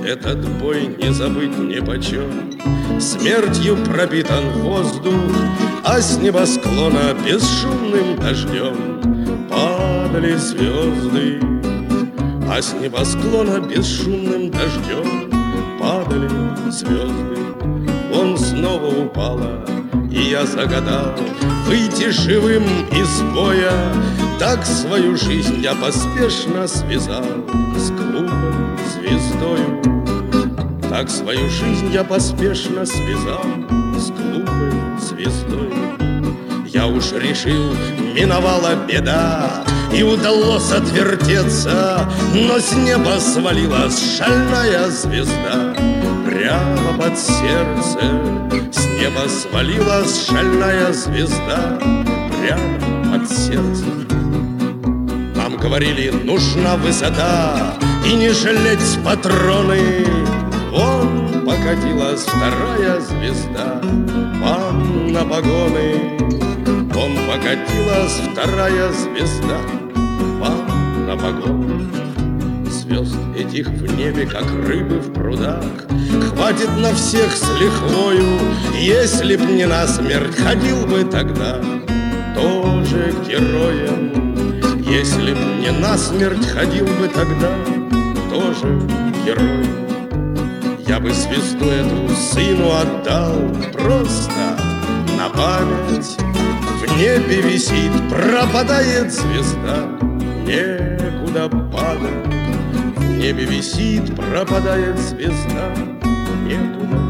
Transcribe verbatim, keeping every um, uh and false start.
этот бой не забыть нипочем. Смертью пропитан воздух, а с небосклона бесшумным дождем падали звезды. А с небосклона бесшумным дождем падали звезды. Он снова упала, и я загадал выйти живым из боя. Так свою жизнь я поспешно связал с глупой звездою. Так свою жизнь я поспешно связал с глупой звездой. Я уж решил, миновала беда, и удалось отвертеться, но с неба свалилась шальная звезда. Прямо под сердце с неба свалилась шальная звезда. Прямо под сердце. Нам говорили, нужна высота и не жалеть патроны. Вон покатилась вторая звезда вам на погоны. Вон покатилась вторая звезда вам на погоны. Звезд этих в небе, как рыбы в прудах, хватит на всех с лихвою. Если б не насмерть, ходил бы тогда тоже героем. Если б не насмерть, ходил бы тогда тоже героем. Я бы звезду эту сыну отдал просто на память. В небе висит, пропадает звезда, некуда падать. В небе висит, пропадает звезда, некуда